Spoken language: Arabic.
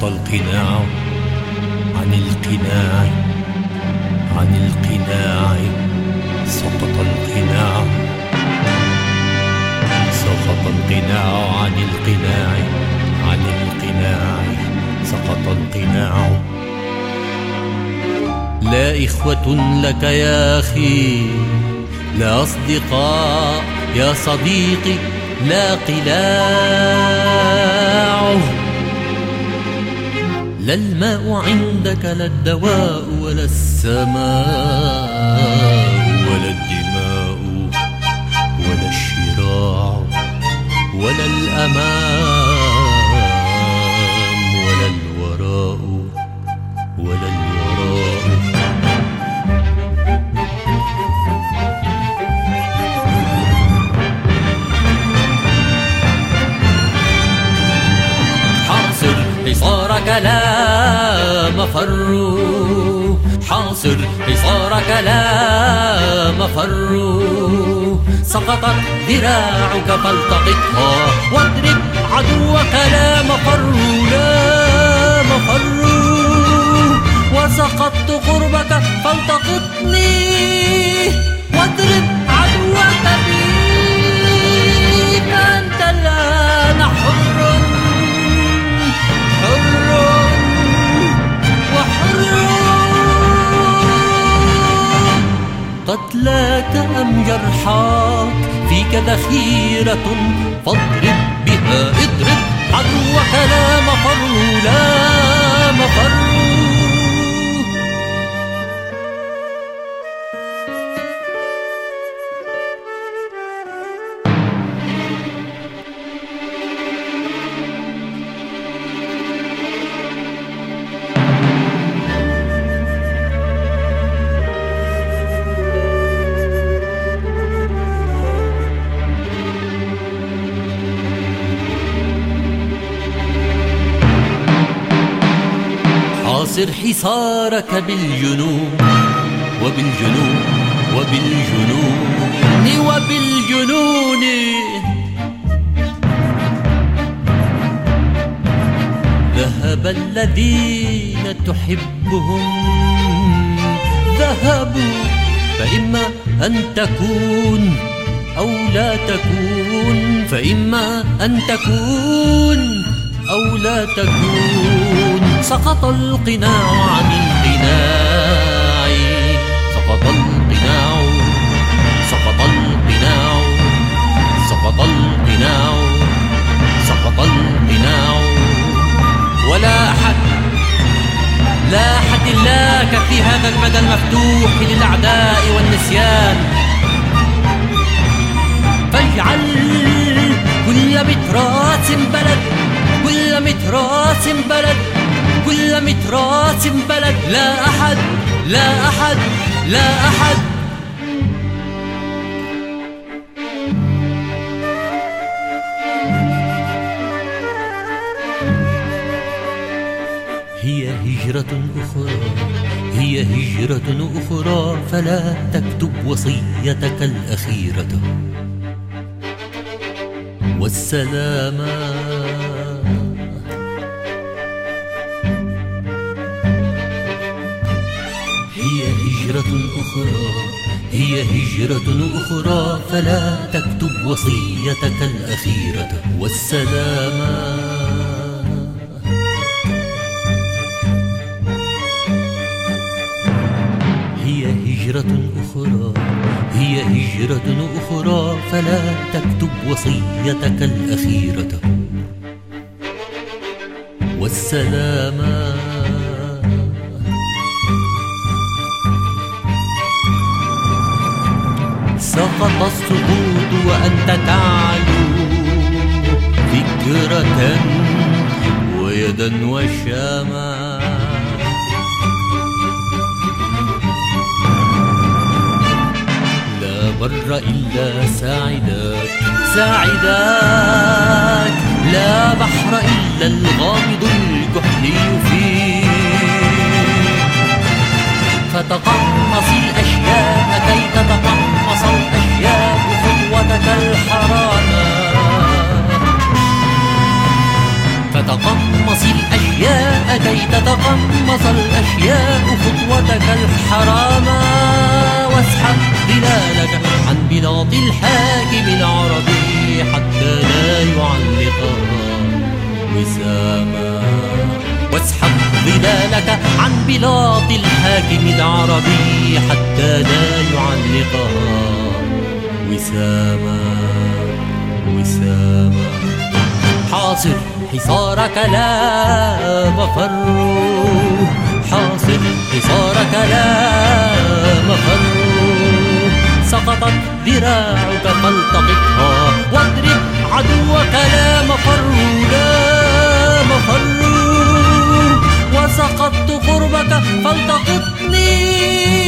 سقط القناع عن القناع، عن القناع سقط القناع، سقط القناع عن القناع، عن القناع سقط القناع. لا إخوة لك يا أخي، لا أصدقاء يا صديقي، لا قلاع. لا الماء عندك، لا الدواء، ولا السماء، ولا الدماء، ولا الشراع، ولا الأمام، ولا الوراء، ولا الوراء. حاصر حصارك لا مفر، حاصر حصارك لا مفر. سقطت ذراعك فالتقطها، واضرب عدوك لا مفر، لا مفر. وسقطت قربك فالتقطني، واضرب عدوك بي. فأنت الآن حر، حر وحر. قتلاك أم جرحاك فيك ذخيرة، فاضرب بها، اضرب عدوك لا مفر، لا مفر. حاصر حصارك بالجنون، وبالجنون، وبالجنون، وبالجنون. ذهب الذين تحبهم، ذهبوا. فإما أن تكون أو لا تكون، فإما أن تكون أو لا تكون. سقط القناع عن القناع، سقط القناع، سقط القناع، سقط القناع، سقط القناع. ولا أحد، لا أحد إلاك في هذا المدى المفتوح للأعداء والنسيان. فاجعل كل متراس بلد، كل متراس بلد، كل متراس بلد. لا أحد، لا أحد، لا أحد. هي هجرة أخرى، هي هجرة أخرى، فلا تكتب وصيتك الأخيرة. والسلام. هي هجرة أخرى، هي هجرة أخرى، فلا تكتب وصيتك الأخيرة. والسلام. هي هجرة أخرى، هي هجرة أخرى، فلا تكتب وصيتك الأخيرة. والسلام. سقط السقوط وأنت تعلو، فكرة ويدا وشاما. لا بر إلا ساعداك، ساعداك. لا بحر إلا الغامض الكحلي فيه. فتقمص الأشياء كي تتقمص الأشياء خطوتك الحرامة. فتقمص الأشياء أتيت تقمص الأشياء خطوتك الحرامة، واسحب ظلالك عن بلاط الحاكم العربي حتى لا يعلقها وساما. واسحب ظلالك عن بلاط الحاكم العربي حتى لا يعلقها وساما وساما. حاصر حصارك لا مفر، حاصر حصارك لا مفر. سقطت ذراعك فالتقطها واضرب عدوك لا مفر لا مفر. وسقطت قربك فالتقطني